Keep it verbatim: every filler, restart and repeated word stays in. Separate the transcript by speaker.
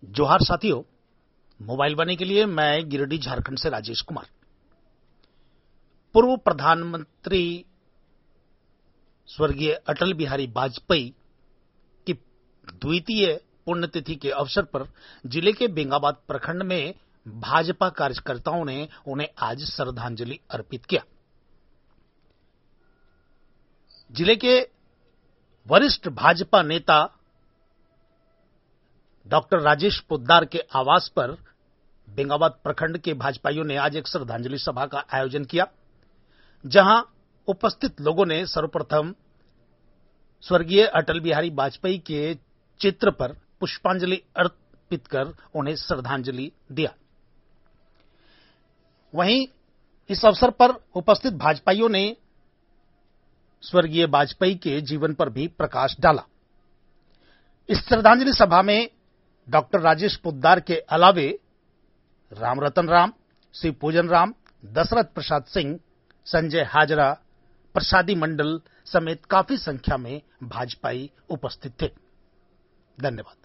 Speaker 1: जोहार साथियों, मोबाइल वाणी के लिए मैं गिरिडीह झारखंड से राजेश कुमार। पूर्व प्रधानमंत्री स्वर्गीय अटल बिहारी वाजपेयी की द्वितीय पुण्यतिथि के अवसर पर जिले के बेंगाबाद प्रखंड में भाजपा कार्यकर्ताओं ने उन्हें आज श्रद्धांजलि अर्पित किया। जिले के वरिष्ठ भाजपा नेता डॉक्टर राजेश पोद्दार के आवास पर बेंगाबाद प्रखंड के भाजपाइयों ने आज एक श्रद्धांजलि सभा का आयोजन किया, जहां उपस्थित लोगों ने सर्वप्रथम स्वर्गीय अटल बिहारी वाजपेयी के चित्र पर पुष्पांजलि अर्पित कर उन्हें श्रद्धांजलि दिया। वहीं इस अवसर पर उपस्थित भाजपाइयों ने स्वर्गीय वाजपेयी के जीवन पर भी प्रकाश डाला। इस श्रद्धांजलि सभा में डॉक्टर राजेश पोद्दार के अलावे रामरतन राम, शिव पूजन राम, दशरथ प्रसाद सिंह, संजय हाजरा, प्रसादी मंडल समेत काफी संख्या में भाजपाई उपस्थित थे। धन्यवाद।